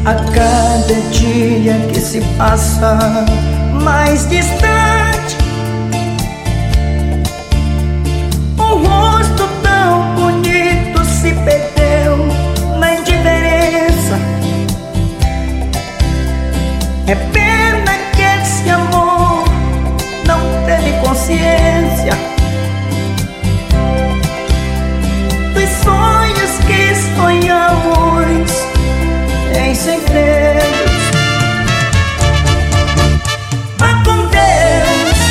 A cada dia que se passa mais distante, um rosto tão bonito se perdeu na indiferença. É pena que esse amor não teve consciência dos sonhos que sonhamos em segredos. Vá com Deus,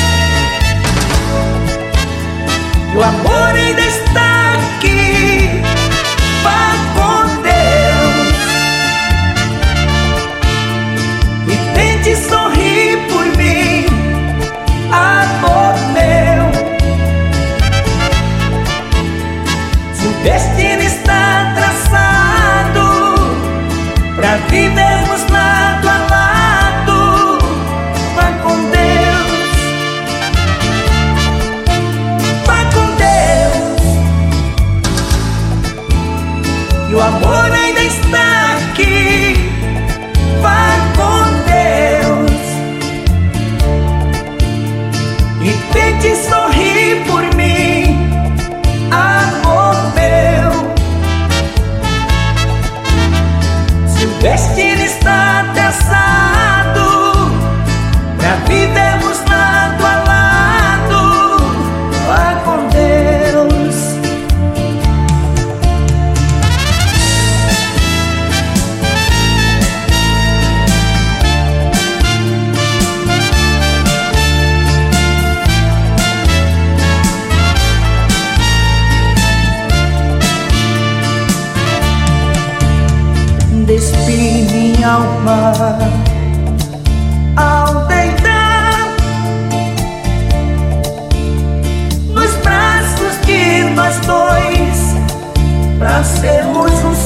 o amor ainda está aqui. Vá com Deus e tente sorrir por mim, amor meu. Se o destino está traçado pra vivermos lado a lado, vá com Deus, vá com Deus, e o amor ainda está aqui. Vá com Deus e tente sorrir por mim, amor meu. O destino está traçado pra vivermos lado a lado, vá com Deus. Despi minha alma ao deitar nos braços de nós dois, pra sermos um